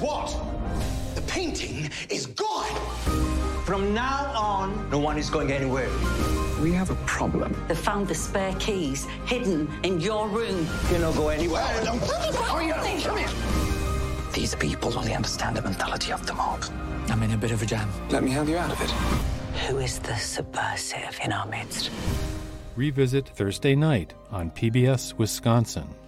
what? The painting is gone. From now on, no one is going anywhere. We have a problem. They found the spare keys hidden in your room. You don't go anywhere. Come here. These people only understand the mentality of the mob. I'm in a bit of a jam. Let me help you out of it. Who is the subversive in our midst? Revisit Thursday night on PBS Wisconsin.